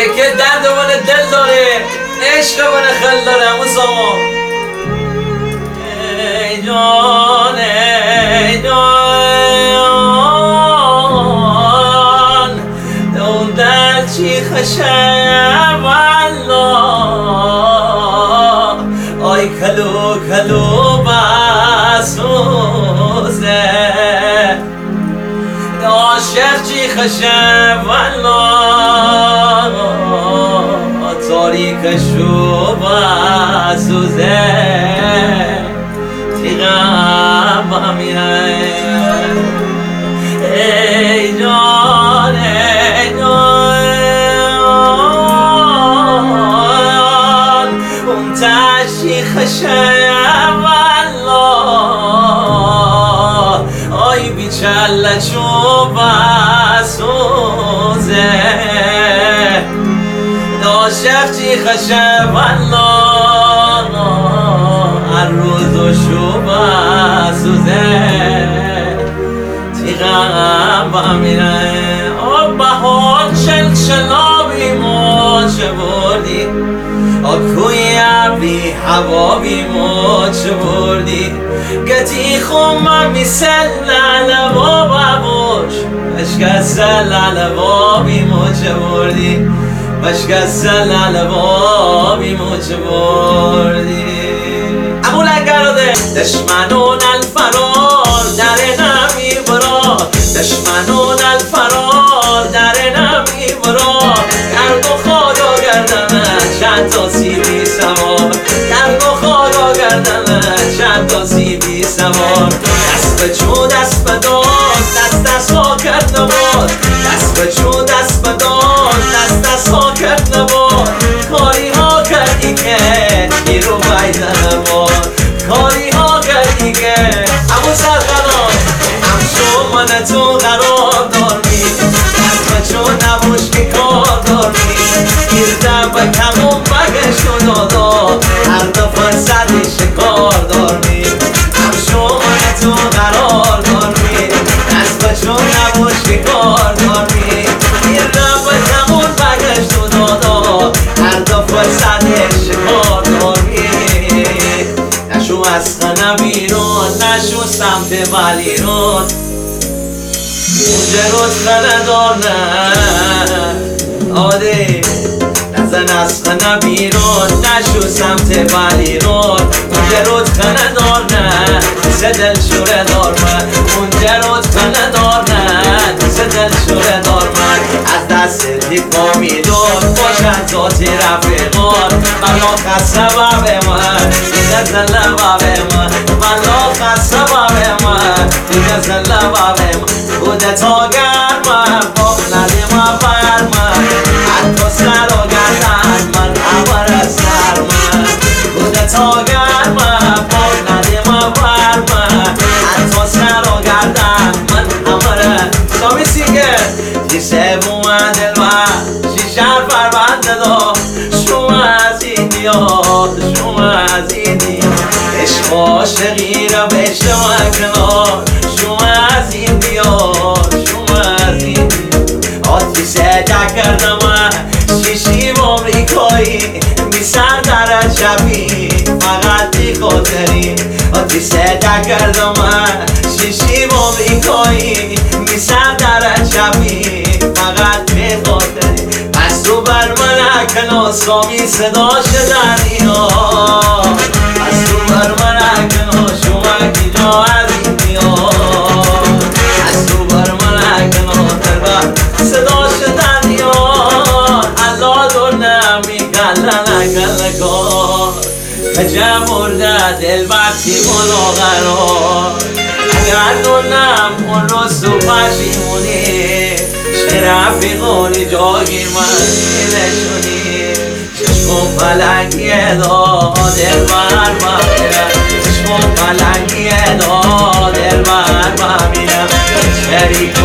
که درد من دل داره، عشق من خل داره. همون زمان ای جان ای جان اون در چی خشم والله آی کلو کلو بسوزه عاشق چی خشم والله تاریکشو بسوزه تیغم بمیره ای جان ای جان اون تشی خشم والله آی بیچله چو بسوزه عاشق چی خشم والله هر روز و شو بسوزه تیغم بمیره بهار شلابی موچه بردی کوی ابری هوا بی موچه بردی گتی خمم میسل لبا ببوش بشکست لبا بی موچه بردی بشکست لبا بی موچه بردی ابو لنگراده دشمنون الفرار در نمی برا دشمنون الفرار در نمی برا گرد و خدا گردم چند تا سیبی سوار گرد و خدا گردم چند تا سیبی سوار دست به چون دست به داد دست ها کرد نباد دست به چون دست به داد دست ها کرد نباد کاری ها کردی که گیرو بایدن نباد کاری ها کردی که همون سرقنان همشو من تو قرار دارمی دست به چون نبوش که کار دارمی گیردم به کمون بگشت و دادا هر دفعه صدی شکار دارمی همشو من تو قرار دارمی دست به چون نبوش که کار دارمی گیردم به کمون بگشت و دادا هر دفعه صدی شکار دارمی نشو از خانه بیرون نشو سمت ولیرون اونجا روز خانه دار نه آده نزن از خانه بیرون نشو سمت ولیرون اونجا روز خانه دار نه سه دل شوره دار من اونجا روز خانه دار نه سه دل شوره دار من از دست دیپا میدون باشد ذاتی رفیقان ملا خسته بابه من دیگه زله بابه من ملا خسته بابه من دیگه زله بابه من بوده تا گرمم باق ندیم برمم حتی سر و گردن من عبر سر من بوده تا گرمم باق ندیم برمم حتی سر و گردن من عبر سامی سیگه دیسه بومن دلوه شیشر فربنده دا شما از این دیاد شما از این دیاد عشق عاشقی را بشته من کنار شما از این دیاد شما از این دیاد آتی سجا کردم شیشی آمریکایی میسر در شبی فقط بی خاطری آتی سجا کردم شیشی آمریکایی میسر در شبی فقط بی خاطری پس تو بر من اکناس سامی صدا شدن اینا پس تو بر من اکناس شما کی جا از این میاد پس تو بر من اکناس در صدا شدن اینا الله دونم میکلن اکل کار کجا مرده دل برتی بالا قرار اگر دونم اون رو سو پشیمونی رفیقانی جاگیر من نشونی چشم پلنگی داد دلبر میرم چشم پلنگی داد دلبر میرم شریک